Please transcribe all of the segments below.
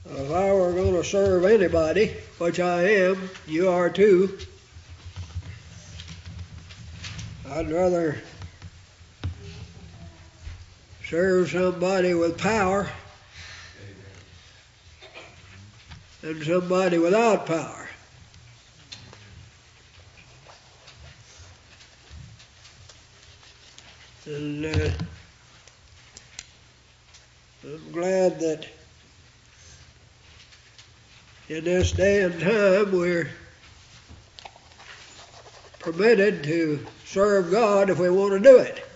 If I were going to serve anybody, which I am, you are too, I'd rather serve somebody with power than somebody without power. And I'm glad that in this day and time we're permitted to serve God if we want to do it.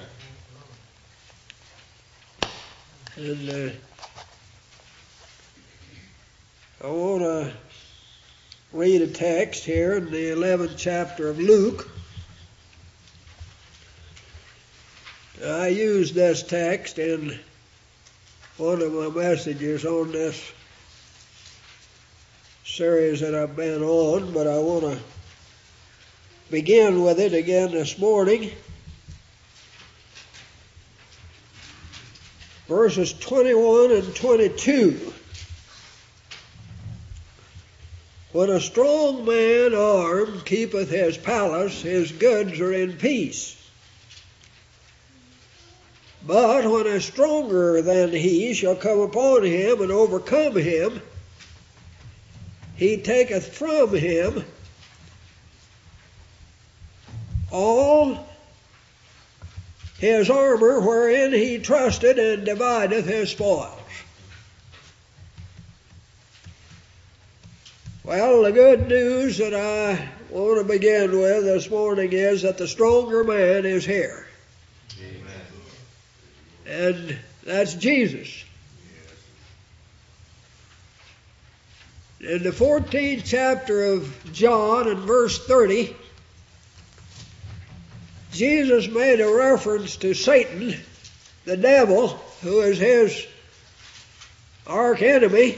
And I want to read a text here in the 11th chapter of Luke. I used this text in one of my messages on this series that I've been on, but I want to begin with it again this morning. Verses 21 and 22. When a strong man armed keepeth his palace, his goods are in peace. But when a stronger than he shall come upon him and overcome him, he taketh from him all his armor wherein he trusted, and divideth his spoils. Well, the good news that I want to begin with this morning is that the stronger man is here. And that's Jesus. In the 14th chapter of John, in verse 30, Jesus made a reference to Satan, the devil, who is his arch-enemy.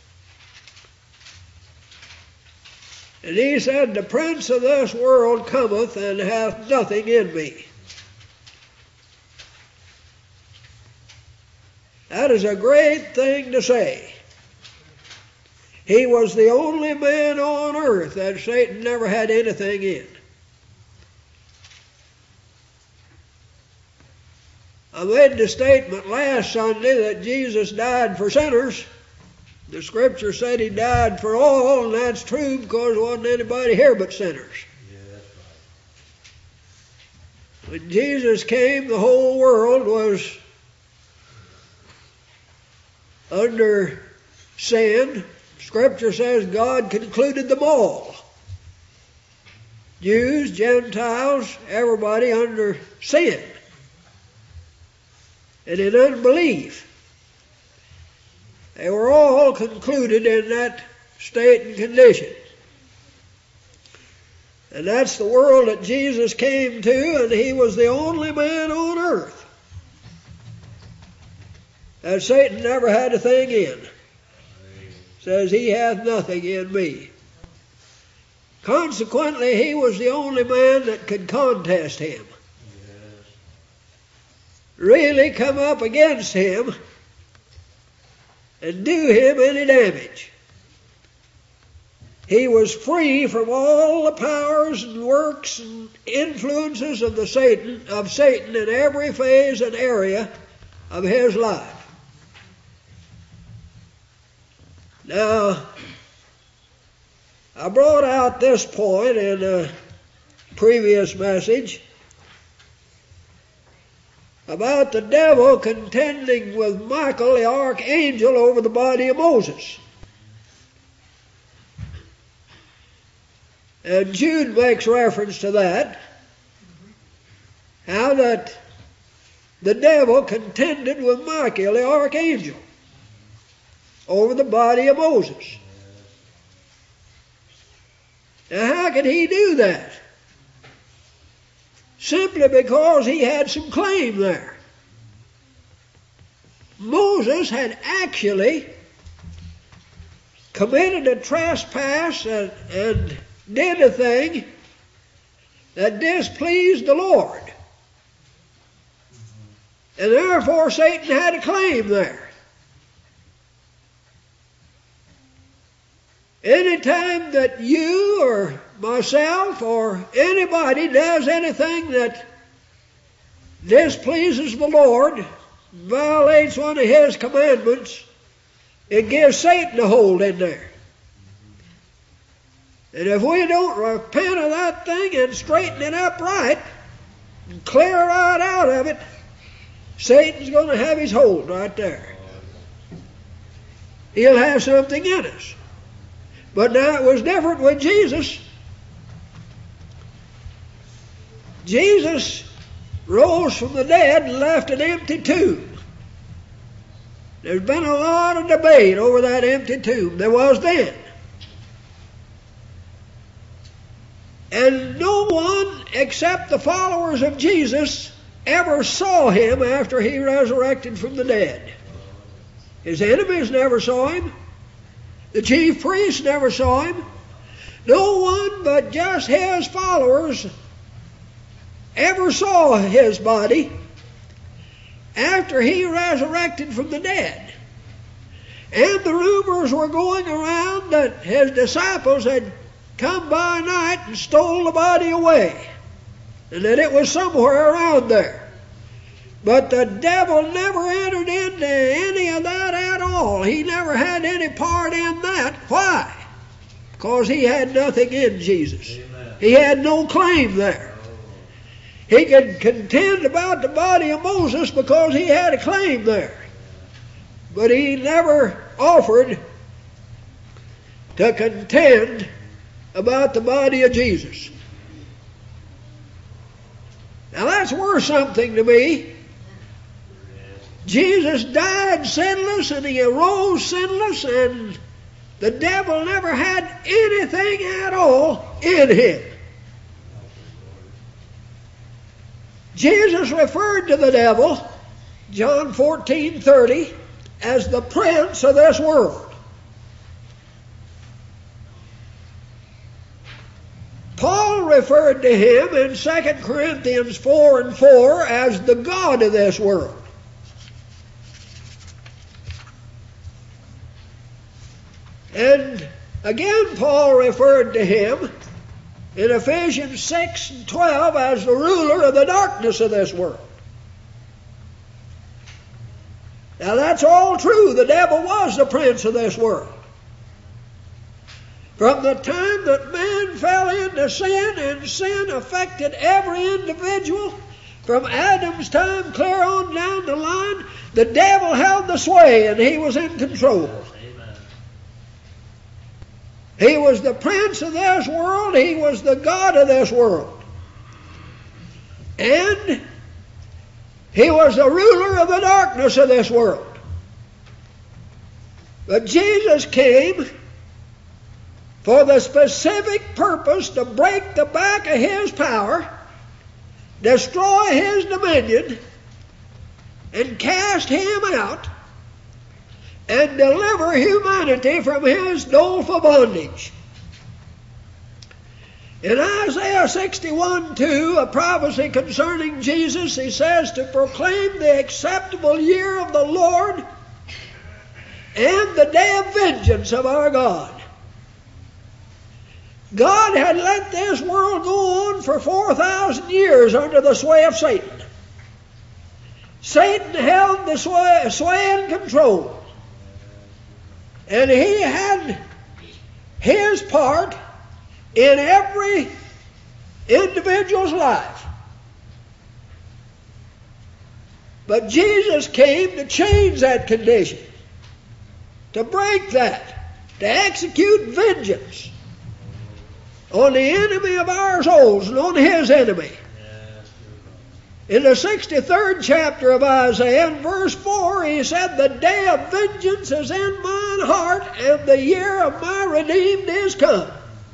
And he said, "The prince of this world cometh, and hath nothing in me." That is a great thing to say. He was the only man on earth that Satan never had anything in. I made the statement last Sunday that Jesus died for sinners. The scripture said he died for all, and that's true because there wasn't anybody here but sinners. Yeah, that's right. When Jesus came, the whole world was under sin. Scripture says God concluded them all. Jews, Gentiles, everybody under sin and in unbelief. They were all concluded in that state and condition. And that's the world that Jesus came to, and he was the only man on earth that Satan never had a thing in. Says, "He hath nothing in me." Consequently, he was the only man that could contest him. Really come up against him and do him any damage. He was free from all the powers and works and influences of Satan in every phase and area of his life. Now, I brought out this point in a previous message about the devil contending with Michael, the archangel, over the body of Moses. And Jude makes reference to that, how that the devil contended with Michael, the archangel, over the body of Moses. Now, how could he do that? Simply because he had some claim there. Moses had actually committed a trespass and did a thing that displeased the Lord. And therefore Satan had a claim there. Anytime that you or myself or anybody does anything that displeases the Lord, violates one of His commandments, it gives Satan a hold in there. And if we don't repent of that thing and straighten it up right and clear right out of it, Satan's going to have his hold right there. He'll have something in us. But now it was different with Jesus. Jesus rose from the dead and left an empty tomb. There's been a lot of debate over that empty tomb. There was then. And no one except the followers of Jesus ever saw Him after He resurrected from the dead. His enemies never saw Him. The chief priests never saw Him. No one but just His followers ever saw His body after He resurrected from the dead. And the rumors were going around that His disciples had come by night and stole the body away, and that it was somewhere around there. But the devil never entered into any of that at all. He never had any part in that. Why? Because he had nothing in Jesus. Amen. He had no claim there. He could contend about the body of Moses because he had a claim there. But he never offered to contend about the body of Jesus. Now that's worth something to me. Jesus died sinless and He arose sinless, and the devil never had anything at all in Him. Jesus referred to the devil, John 14:30, as the prince of this world. Paul referred to him in 2 Corinthians 4:4 as the god of this world. And again Paul referred to him in Ephesians 6:12 as the ruler of the darkness of this world. Now that's all true. The devil was the prince of this world. From the time that man fell into sin, and sin affected every individual, from Adam's time clear on down the line, the devil held the sway and he was in control. Amen. He was the prince of this world. He was the god of this world. And he was the ruler of the darkness of this world. But Jesus came for the specific purpose to break the back of his power, destroy his dominion, and cast him out, and deliver humanity from his doleful bondage. In Isaiah 61:2, a prophecy concerning Jesus, he says, to proclaim the acceptable year of the Lord and the day of vengeance of our God. God had let this world go on for 4,000 years under the sway of Satan. Satan held the sway and control. And he had his part in every individual's life. But Jesus came to change that condition, to break that, to execute vengeance on the enemy of our souls and on his enemy. In the 63rd chapter of Isaiah, in verse 4, he said, the day of vengeance is in mine heart, and the year of my redeemed is come.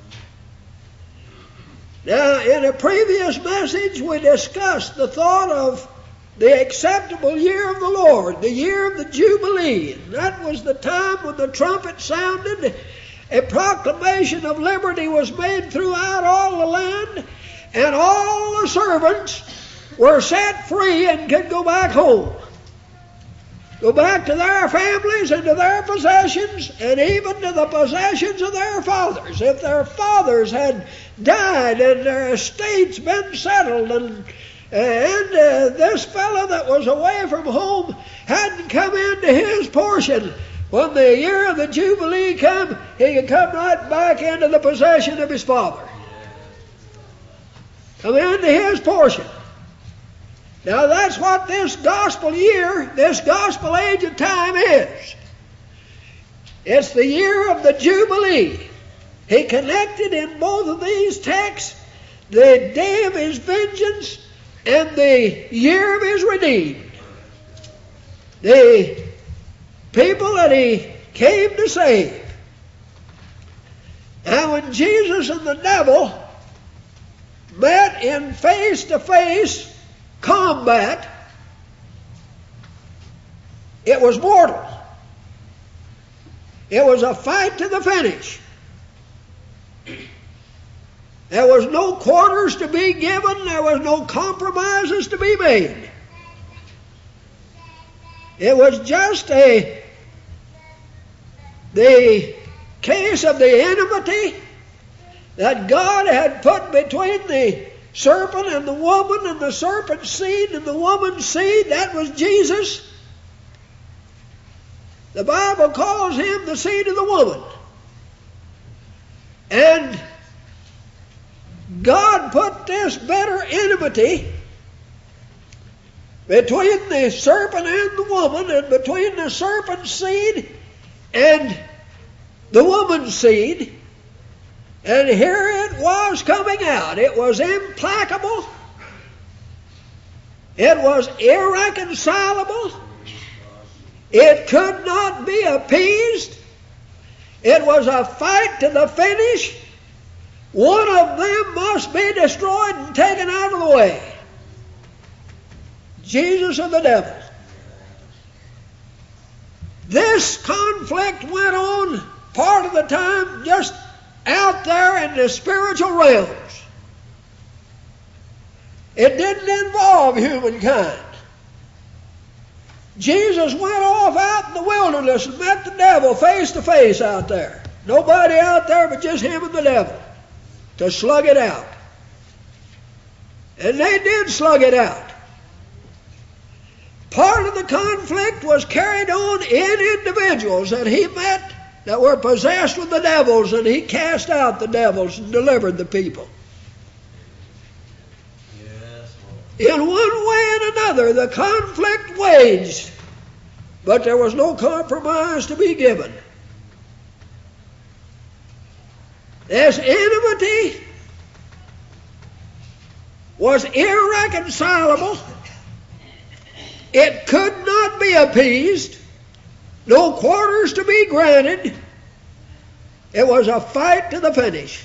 Now, in a previous message, we discussed the thought of the acceptable year of the Lord, the year of the Jubilee. And that was the time when the trumpet sounded, a proclamation of liberty was made throughout all the land, and all the servants were set free and could go back home. go back to their families and to their possessions, and even to the possessions of their fathers. If their fathers had died and their estates been settled, and this fellow that was away from home hadn't come into his portion, when the year of the Jubilee come, he could come right back into the possession of his father. Come into his portion. Now that's what this gospel year, this gospel age of time is. It's the year of the Jubilee. He connected in both of these texts the day of his vengeance and the year of his redeemed. The people that he came to save. Now when Jesus and the devil met in face-to-face combat, it was mortal. It was a fight to the finish. There was no quarters to be given. There was no compromises to be made. It was just the case of the enmity that God had put between the serpent and the woman, and the serpent's seed and the woman's seed. That was Jesus. The Bible calls him the seed of the woman. And God put this bitter enmity between the serpent and the woman, and between the serpent's seed and the woman's seed. And here it was coming out. It was implacable. It was irreconcilable. It could not be appeased. It was a fight to the finish. One of them must be destroyed and taken out of the way. Jesus or the devil. This conflict went on part of the time just out there in the spiritual realms. It didn't involve humankind. Jesus went off out in the wilderness and met the devil face to face out there. Nobody out there but just him and the devil to slug it out. And they did slug it out. Part of the conflict was carried on in individuals that he met that were possessed with the devils, and he cast out the devils and delivered the people. Yes, in one way and another, the conflict waged, but there was no compromise to be given. This enmity was irreconcilable. It could not be appeased. No quarters to be granted. It was a fight to the finish.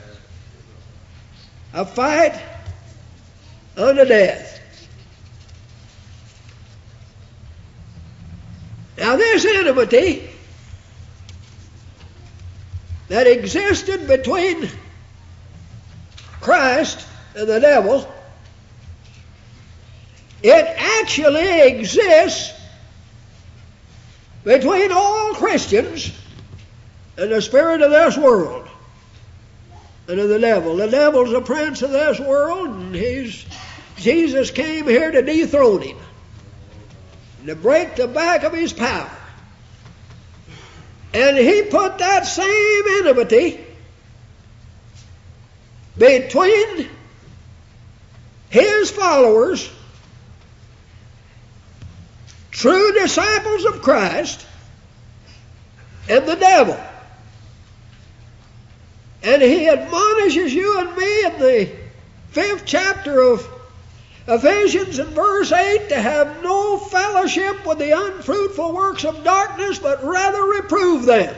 A fight unto death. Now this enmity that existed between Christ and the devil, it actually exists between all Christians and the spirit of this world and of the devil. The devil's the prince of this world, and Jesus came here to dethrone him and to break the back of his power. And he put that same enmity between his followers, true disciples of Christ, and the devil. And he admonishes you and me in the 5th chapter of Ephesians in verse 8 to have no fellowship with the unfruitful works of darkness, but rather reprove them.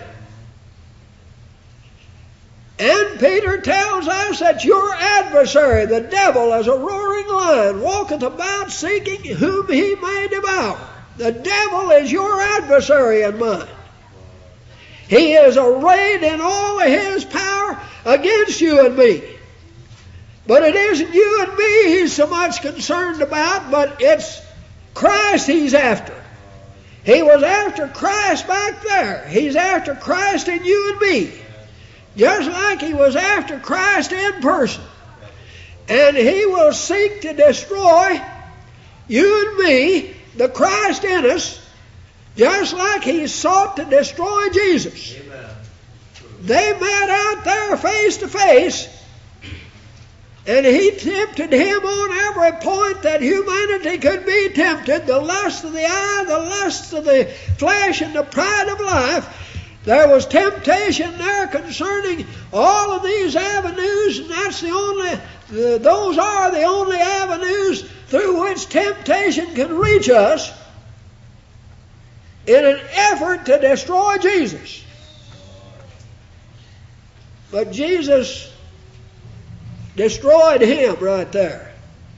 And Peter tells us that your adversary, the devil, as a roaring lion, walketh about seeking whom he may devour. The devil is your adversary and mine. He is arrayed in all of his power against you and me. But it isn't you and me he's so much concerned about, but it's Christ he's after. He was after Christ back there. He's after Christ in you and me. Just like he was after Christ in person. And he will seek to destroy you and me, the Christ in us, just like he sought to destroy Jesus. Amen. They met out there face to face, and he tempted him on every point that humanity could be tempted. The lust of the eye, the lust of the flesh, and the pride of life. There was temptation there concerning all of these avenues, and those are the only avenues through which temptation can reach us in an effort to destroy Jesus. But Jesus destroyed him right there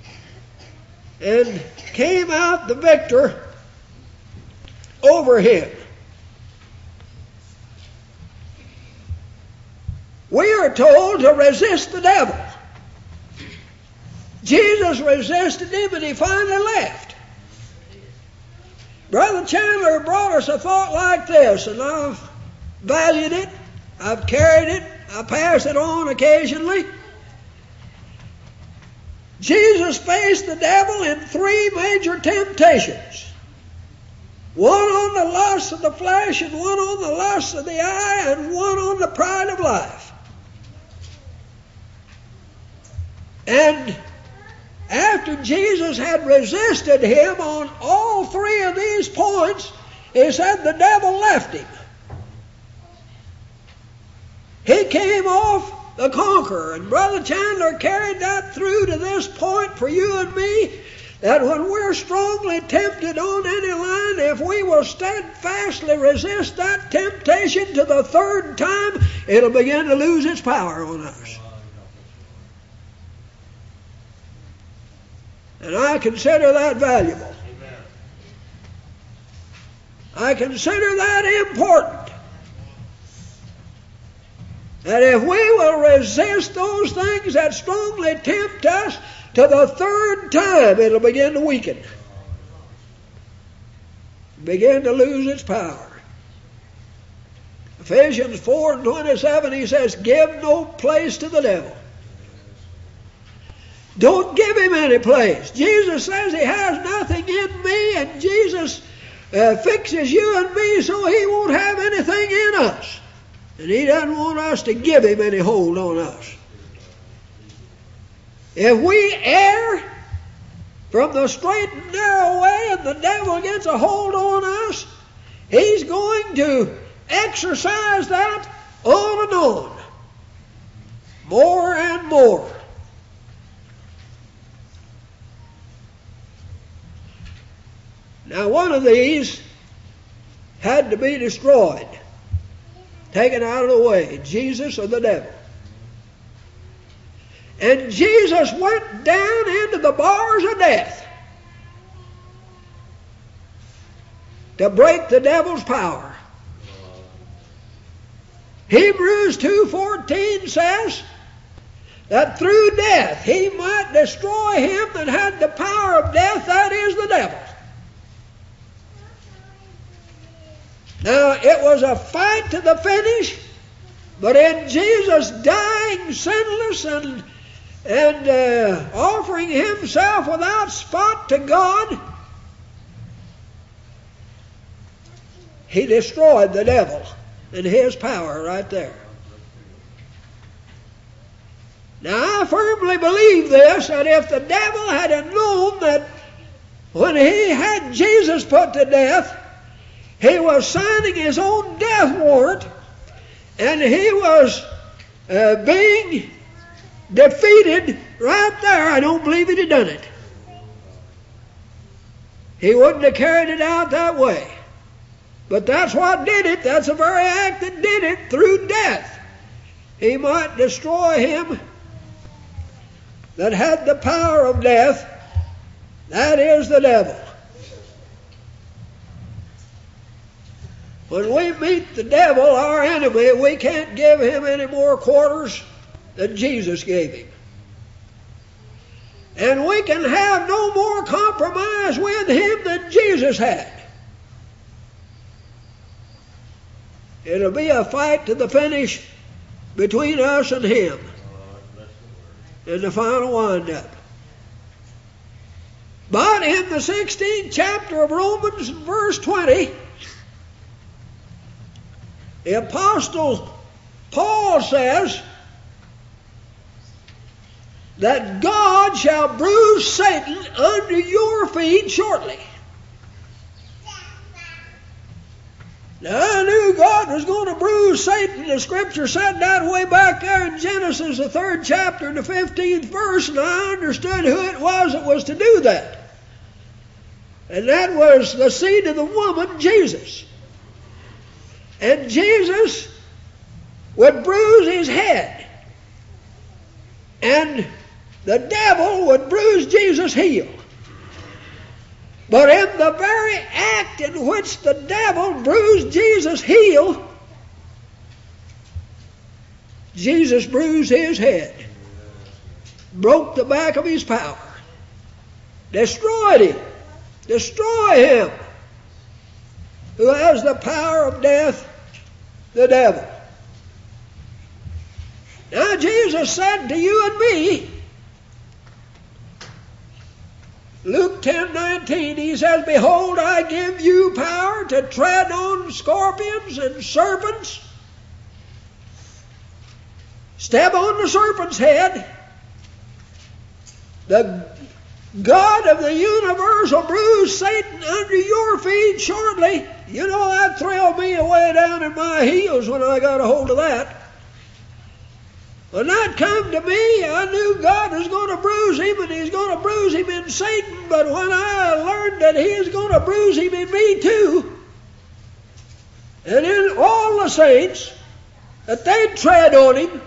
and came out the victor over him. We are told to resist the devil. Jesus resisted him and he finally left. Brother Chandler brought us a thought like this, and I've valued it, I've carried it, I pass it on occasionally. Jesus faced the devil in three major temptations. One on the lust of the flesh, and one on the lust of the eye, and one on the pride of life. And after Jesus had resisted him on all three of these points, he said the devil left him. He came off the conqueror. And Brother Chandler carried that through to this point for you and me, that when we're strongly tempted on any line, if we will steadfastly resist that temptation to the third time, it'll begin to lose its power on us. And I consider that valuable. I consider that important. That if we will resist those things that strongly tempt us to the third time, it'll begin to weaken. Begin to lose its power. Ephesians 4:27, he says, give no place to the devil. Don't give him any place. Jesus says he has nothing in me, and Jesus fixes you and me so he won't have anything in us. And he doesn't want us to give him any hold on us. If we err from the straight and narrow way and the devil gets a hold on us, he's going to exercise that on and on. More and more. Now, one of these had to be destroyed, taken out of the way, Jesus or the devil. And Jesus went down into the bars of death to break the devil's power. Hebrews 2:14 says that through death he might destroy him that had the power of death, that is the devil. Now, it was a fight to the finish, but in Jesus dying sinless and offering himself without spot to God, he destroyed the devil and his power right there. Now, I firmly believe this, that if the devil had known that when he had Jesus put to death, he was signing his own death warrant, and he was being defeated right there, I don't believe he'd have done it. He wouldn't have carried it out that way. But that's what did it. That's the very act that did it, through death. He might destroy him that had the power of death, that is the devil. When we meet the devil, our enemy, we can't give him any more quarters than Jesus gave him. And we can have no more compromise with him than Jesus had. It'll be a fight to the finish between us and him in the final wind-up. But in the 16th chapter of Romans, verse 20, the Apostle Paul says that God shall bruise Satan under your feet shortly. Now, I knew God was going to bruise Satan. The Scripture said that way back there in Genesis, the 3rd chapter, and the 15th verse, and I understood who it was that was to do that. And that was the seed of the woman, Jesus. And Jesus would bruise his head. And the devil would bruise Jesus' heel. But in the very act in which the devil bruised Jesus' heel, Jesus bruised his head, broke the back of his power, destroyed him. Destroy him who has the power of death, the devil. Now Jesus said to you and me, Luke 10:19, he says, behold, I give you power to tread on scorpions and serpents. Step on the serpent's head. The God of the universe will bruise Satan under your feet shortly. You know, that thrilled me away down in my heels when I got a hold of that. When that come to me, I knew God was going to bruise him, and he's going to bruise him in Satan. But when I learned that he's going to bruise him in me too, and in all the saints, that they'd tread on him,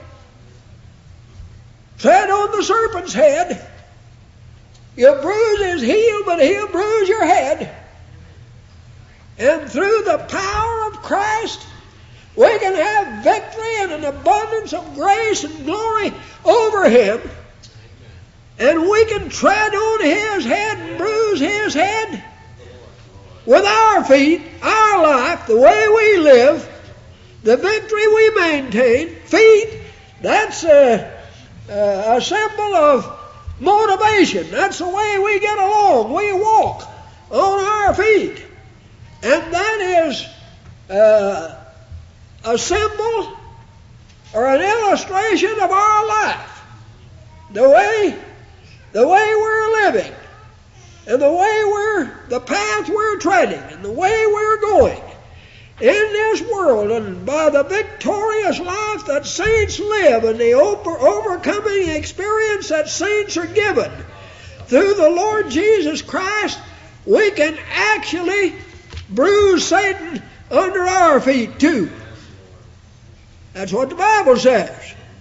tread on the serpent's head. You'll bruise his heel, but he'll bruise your head. And through the power of Christ, we can have victory and an abundance of grace and glory over him. And we can tread on his head and bruise his head with our feet, our life, the way we live, the victory we maintain. Feet, that's a symbol of motivation. That's the way we get along. We walk on our feet. And that is a symbol or an illustration of our life. The way we're living, and the path we're treading, and the way we're going in this world, and by the victorious life that saints live, and the overcoming experience that saints are given through the Lord Jesus Christ, we can actually bruise Satan under our feet too. That's what the Bible says.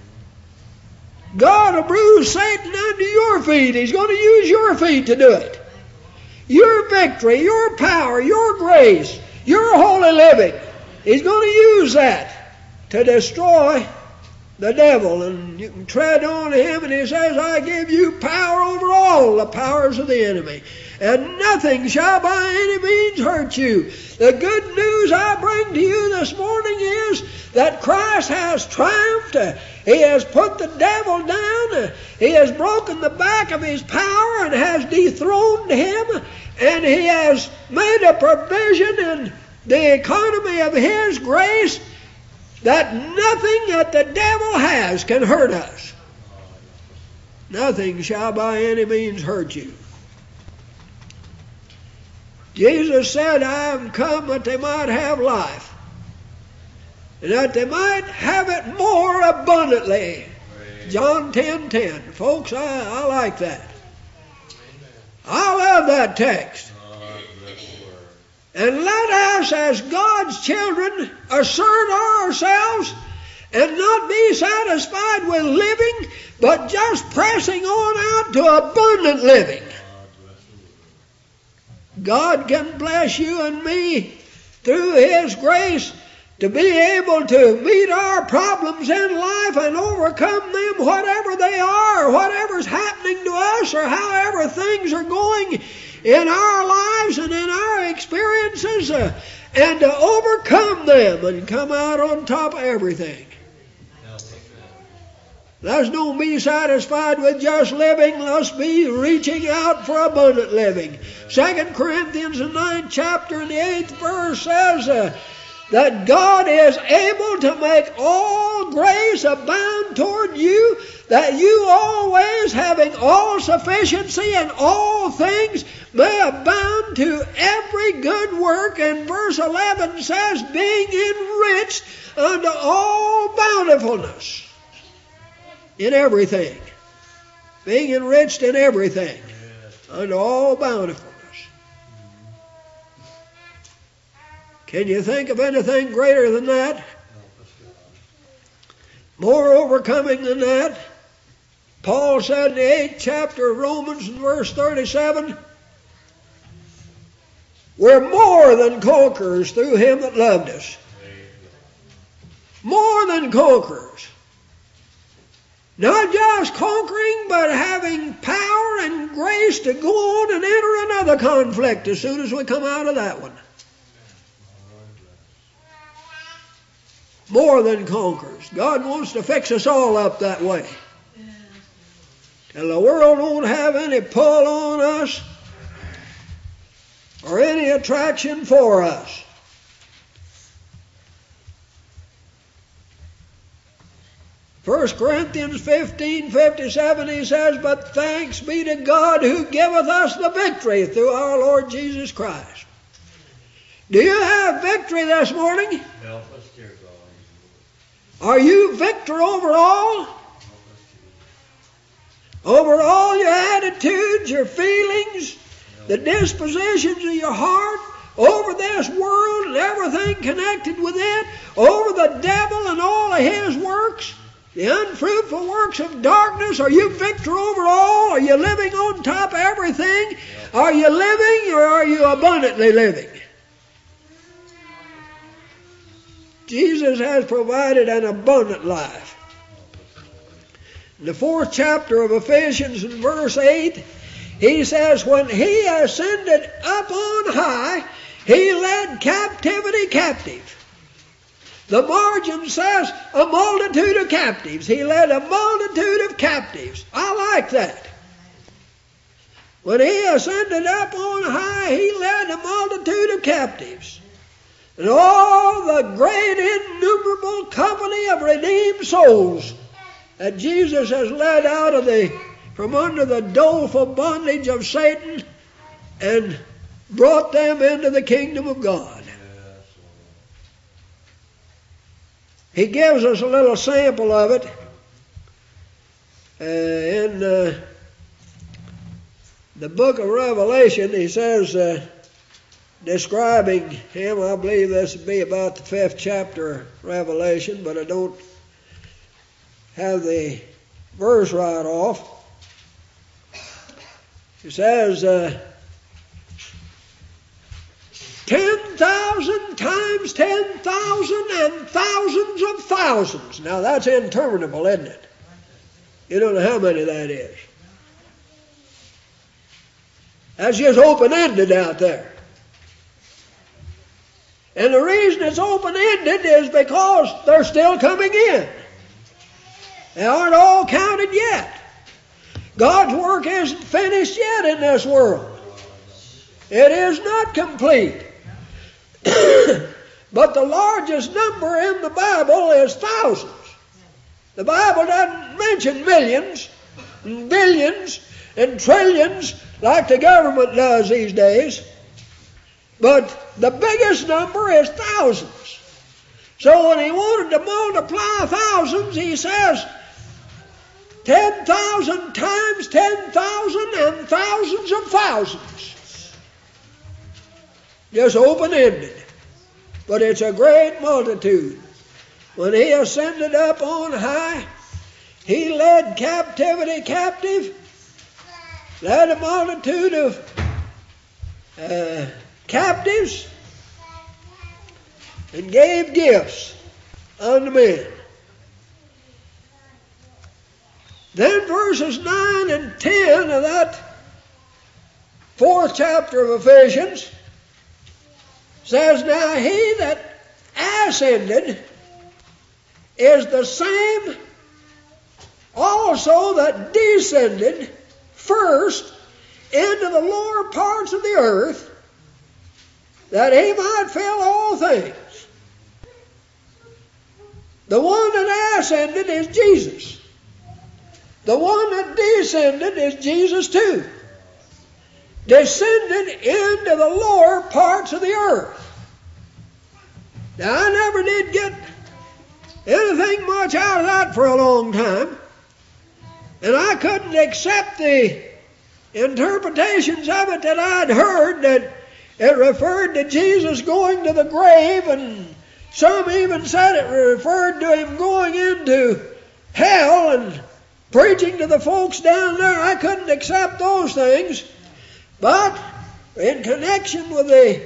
God will bruise Satan under your feet. He's going to use your feet to do it. Your victory, your power, your grace, your holy living. He's going to use that to destroy the devil. And you can tread on him, and he says, I give you power over all the powers of the enemy. And nothing shall by any means hurt you. The good news I bring to you this morning is that Christ has triumphed. He has put the devil down. He has broken the back of his power and has dethroned him. And he has made a provision in the economy of his grace that nothing that the devil has can hurt us. Nothing shall by any means hurt you. Jesus said, I am come that they might have life, and that they might have it more abundantly. John 10:10. Folks, I like that. I love that text. And let us, as God's children, assert ourselves and not be satisfied with living, but just pressing on out to abundant living. God can bless you and me through His grace to be able to meet our problems in life and overcome them, whatever they are, or whatever's happening to us, or however things are going in our lives and in our experiences, and to overcome them and come out on top of everything. Let's don't be satisfied with just living. Let's be reaching out for abundant living. 2 Corinthians, the 9th chapter and the 8th verse says that God is able to make all grace abound toward you, that you always, having all sufficiency in all things, may abound to every good work. And verse 11 says, being enriched unto all bountifulness. In everything. Being enriched in everything. Unto all bountifulness. Can you think of anything greater than that? More overcoming than that? Paul said in the 8th chapter of Romans in verse 37, we're more than conquerors through him that loved us. More than conquerors. Not just conquering, but having power and grace to go on and enter another conflict as soon as we come out of that one. More than conquerors. God wants to fix us all up that way. And the world won't have any pull on us or any attraction for us. First Corinthians 15:57, he says, but thanks be to God who giveth us the victory through our Lord Jesus Christ. Do you have victory this morning? Help us, dear God. Are you victor over all? Over all your attitudes, your feelings, the dispositions of your heart, over this world and everything connected with it, over the devil and all of his works? The unfruitful works of darkness, are you victor over all? Are you living on top of everything? Are you living or are you abundantly living? Jesus has provided an abundant life. In the 4th chapter of Ephesians in verse 8, he says, when he ascended up on high, he led captivity captive. The margin says a multitude of captives. He led a multitude of captives. I like that. When he ascended up on high, he led a multitude of captives. And all the great innumerable company of redeemed souls that Jesus has led out of from under the doleful bondage of Satan and brought them into the kingdom of God. He gives us a little sample of it in the book of Revelation. He says, describing him, I believe this would be about the 5th chapter of Revelation, but I don't have the verse right off. He says, 10,000 times 10,000 and thousands of thousands. Now that's interminable, isn't it? You don't know how many that is. That's just open-ended out there. And the reason it's open-ended is because they're still coming in. They aren't all counted yet. God's work isn't finished yet in this world. It is not complete. But the largest number in the Bible is thousands. The Bible doesn't mention millions and billions and trillions like the government does these days. But the biggest number is thousands. So when he wanted to multiply thousands, he says 10,000 times 10,000 and thousands of thousands. Just open-ended. But it's a great multitude. When he ascended up on high, he led captivity captive, led a multitude of captives, and gave gifts unto men. Then verses 9 and 10 of that 4th chapter of Ephesians says, now he that ascended is the same also that descended first into the lower parts of the earth, that he might fill all things. The one that ascended is Jesus. The one that descended is Jesus too. Descended into the lower parts of the earth. Now, I never did get anything much out of that for a long time. And I couldn't accept the interpretations of it that I'd heard, that it referred to Jesus going to the grave, and some even said it referred to him going into hell and preaching to the folks down there. I couldn't accept those things. But in connection with the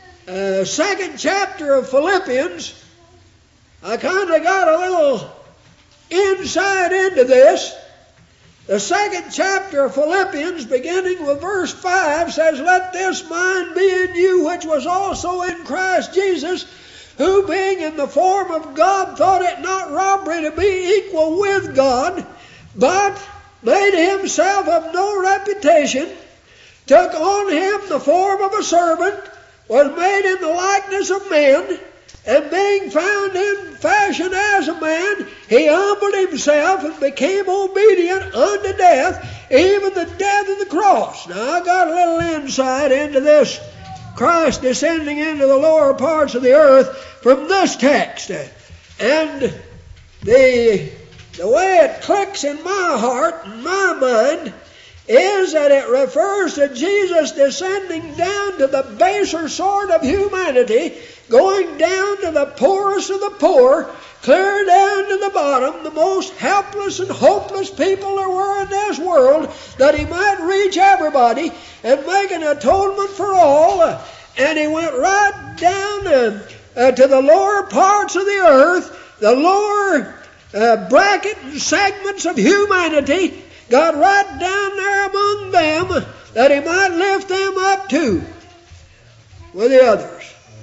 2nd chapter of Philippians, I kind of got a little insight into this. The 2nd chapter of Philippians, beginning with verse 5, says, let this mind be in you, which was also in Christ Jesus, who being in the form of God thought it not robbery to be equal with God, but made himself of no reputation, took on him the form of a servant, was made in the likeness of men, and being found in fashion as a man, he humbled himself and became obedient unto death, even the death of the cross. Now, I got a little insight into this Christ descending into the lower parts of the earth from this text. And the way it clicks in my heart and my mind is that it refers to Jesus descending down to the baser sort of humanity, going down to the poorest of the poor, clear down to the bottom, the most helpless and hopeless people there were in this world, that he might reach everybody and make an atonement for all. And he went right down to the lower parts of the earth, the lower bracket and segments of humanity, got right down there among them, that he might lift them up too with the others.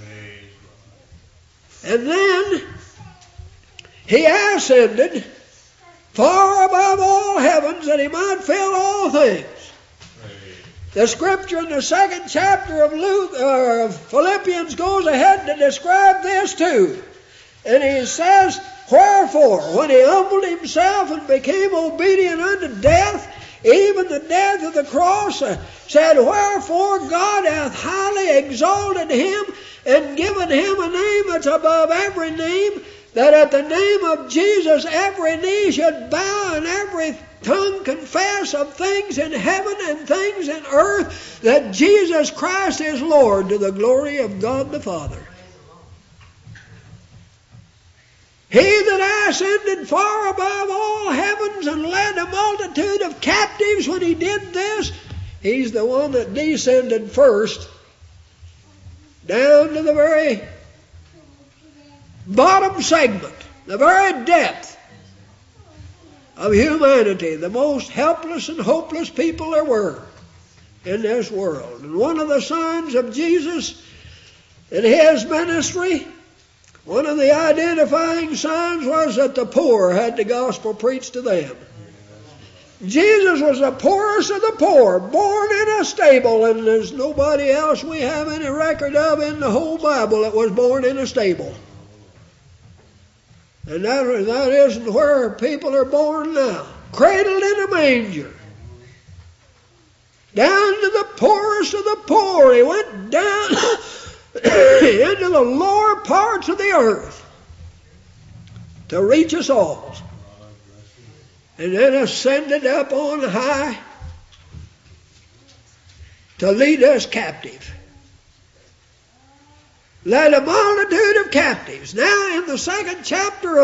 And then he ascended far above all heavens, that he might fill all things. The scripture in the 2nd chapter of Philippians goes ahead to describe this too. And he says, wherefore, when he humbled himself and became obedient unto death, even the death of the cross, said, wherefore God hath highly exalted him and given him a name that's above every name, that at the name of Jesus every knee should bow and every tongue confess of things in heaven and things in earth, that Jesus Christ is Lord, to the glory of God the Father. He that ascended far above all heavens and led a multitude of captives, when he did this, he's the one that descended first down to the very bottom segment, the very depth of humanity, the most helpless and hopeless people there were in this world. And one of the signs of Jesus in his ministry, one of the identifying signs, was that the poor had the gospel preached to them. Jesus was the poorest of the poor, born in a stable, and there's nobody else we have any record of in the whole Bible that was born in a stable. And that isn't where people are born now. Cradled in a manger. Down to the poorest of the poor. He went down into the lower parts of the earth to reach us all. And then ascended up on high to lead us captive. Led a multitude of captives. Now in the first chapter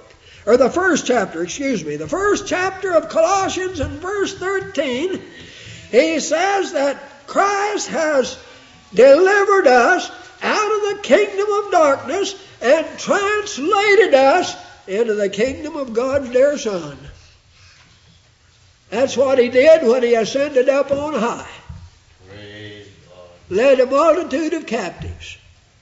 of Colossians and verse 13, he says that Christ has delivered us out of the kingdom of darkness and translated us into the kingdom of God's dear Son. That's what he did when he ascended up on high. led a multitude of captives.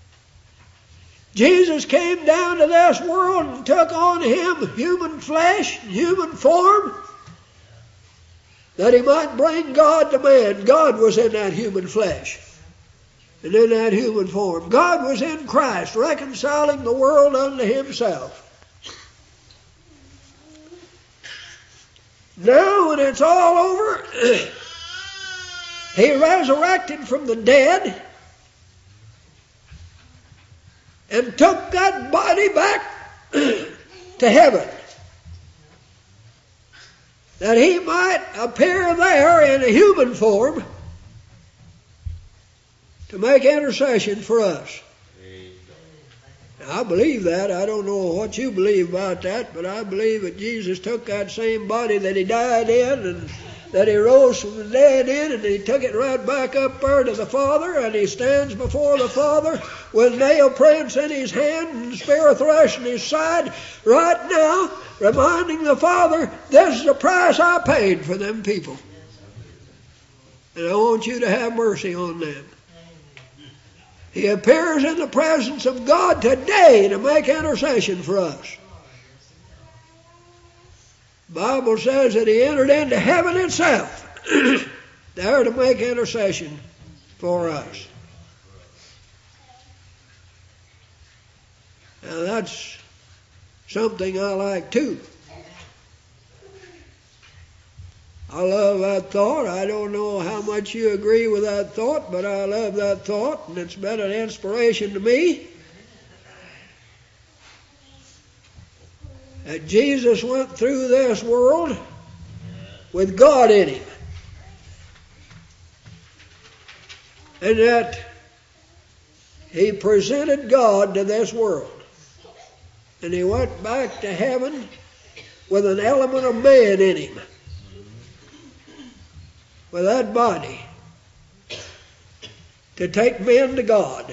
Jesus came down to this world and took on him human flesh, human form, that he might bring God to man. God was in that human flesh and in that human form. God was in Christ, reconciling the world unto himself. Now, when it's all over, he resurrected from the dead and took that body back to heaven, that he might appear there in a human form to make intercession for us. Now, I believe that. I don't know what you believe about that, but I believe that Jesus took that same body that he died in and that he rose from the dead in, and he took it right back up there to the Father, and he stands before the Father with nail prints in his hand and spear thrust in his side right now, reminding the Father, this is the price I paid for them people. And I want you to have mercy on them. He appears in the presence of God today to make intercession for us. The Bible says that he entered into heaven itself there to make intercession for us. Now that's something I like too. I love that thought. I don't know how much you agree with that thought, but I love that thought, and it's been an inspiration to me. That Jesus went through this world with God in him. And that he presented God to this world. And he went back to heaven with an element of man in him. With that body. To take men to God.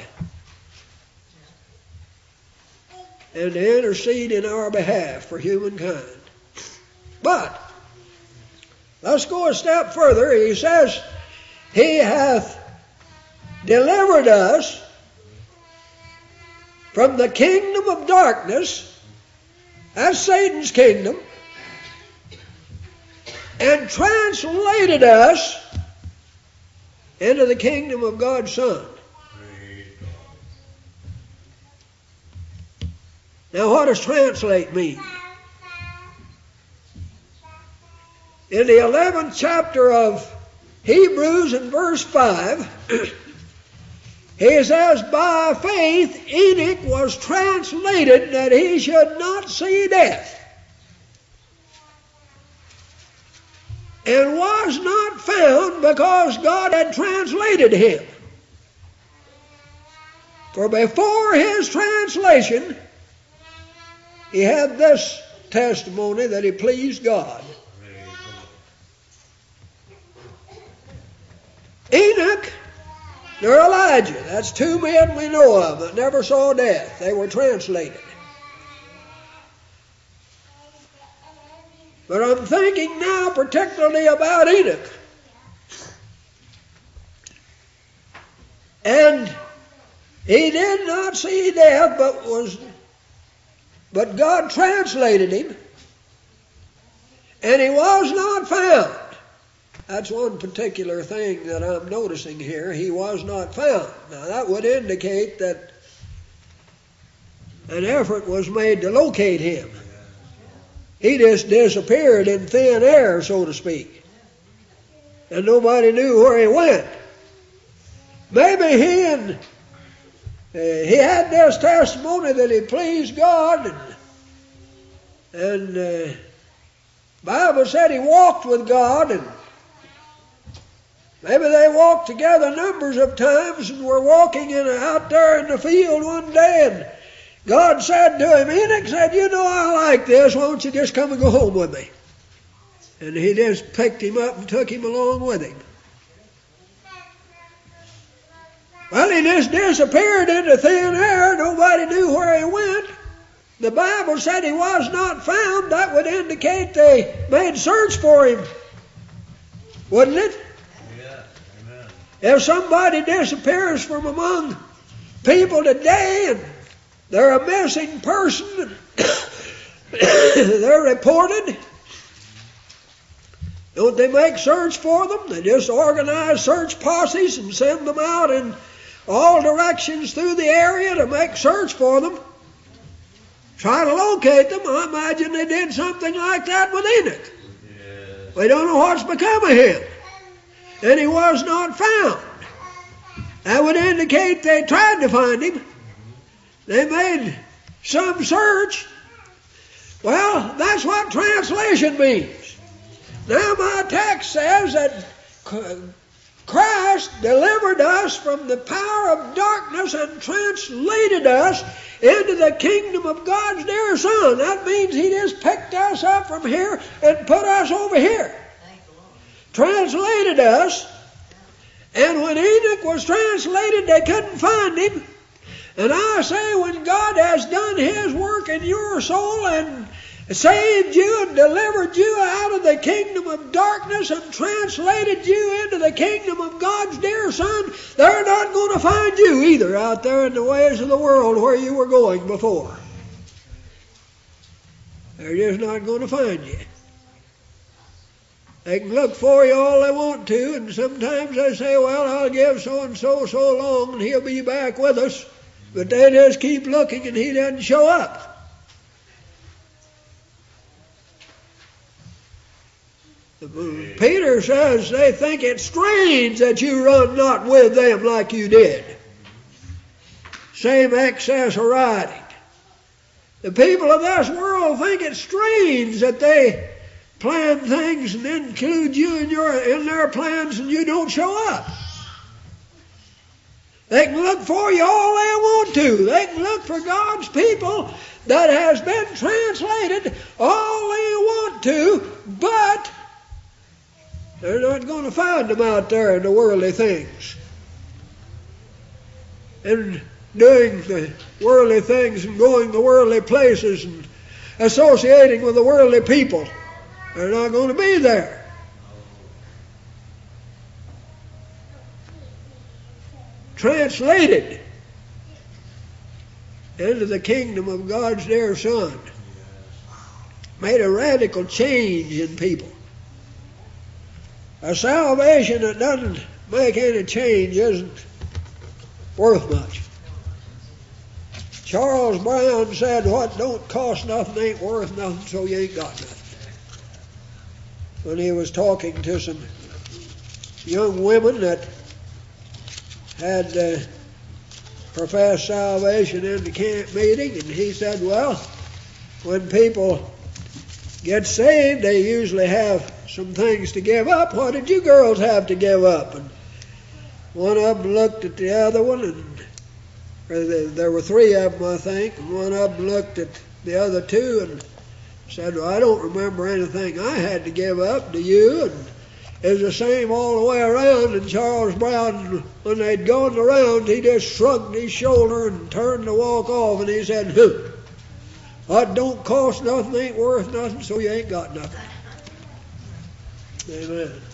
And to intercede in our behalf for humankind. But, let's go a step further. He says, he hath delivered us from the kingdom of darkness, that's Satan's kingdom, and translated us into the kingdom of God's Son. Now, what does translate mean? In the 11th chapter of Hebrews in verse 5, he says, by faith Enoch was translated that he should not see death, and was not found because God had translated him. For before his translation, he had this testimony that he pleased God. Enoch nor Elijah, that's two men we know of that never saw death. They were translated. But I'm thinking now particularly about Enoch. And he did not see death, but God translated him, and he was not found. That's one particular thing that I'm noticing here. He was not found. Now that would indicate that an effort was made to locate him. He just disappeared in thin air, so to speak. And nobody knew where he went. Maybe he had this testimony that he pleased God, and the Bible said he walked with God, and maybe they walked together numbers of times and were walking out there in the field one day, and God said to him, Enoch said, you know I like this, why don't you just come and go home with me? And he just picked him up and took him along with him. Well, he just disappeared into thin air. Nobody knew where he went. The Bible said he was not found. That would indicate they made search for him. Wouldn't it? Yeah. Amen. If somebody disappears from among people today and they're a missing person and they're reported, don't they make search for them? They just organize search posses and send them out in all directions through the area to make search for them. Try to locate them. I imagine they did something like that with Enoch. Yes. We don't know what's become of him. And he was not found. That would indicate they tried to find him. They made some search. Well, that's what translation means. Now my text says that Christ delivered us from the power of darkness and translated us into the kingdom of God's dear Son. That means He just picked us up from here and put us over here. Translated us. And when Enoch was translated, they couldn't find him. And I say, when God has done His work in your soul and saved you and delivered you out of the kingdom of darkness and translated you into the kingdom of God's dear Son, they're not going to find you either out there in the ways of the world where you were going before. They're just not going to find you. They can look for you all they want to, and sometimes they say, well, I'll give so-and-so so long and he'll be back with us. But they just keep looking and he doesn't show up. Peter says they think it's strange that you run not with them like you did. Same excess of riding. The people of this world think it's strange that they plan things and include you in their plans and you don't show up. They can look for you all they want to. They can look for God's people that has been translated all they want to, but they're not going to find them out there in the worldly things. And doing the worldly things and going to worldly places and associating with the worldly people. They're not going to be there. Translated into the kingdom of God's dear Son. Made a radical change in people. A salvation that doesn't make any change isn't worth much. Charles Brown said, what don't cost nothing ain't worth nothing, so you ain't got nothing. When he was talking to some young women that had professed salvation in the camp meeting, and he said, well, when people get saved, they usually have some things to give up. What did you girls have to give up? And one of them looked at the other one, and there were three of them, I think, and one of them looked at the other two and said, well, I don't remember anything I had to give up, do you? And it was the same all the way around. And Charles Brown, when they'd gone around, he just shrugged his shoulder and turned to walk off, and he said, what don't cost nothing ain't worth nothing, so you ain't got nothing. Amen.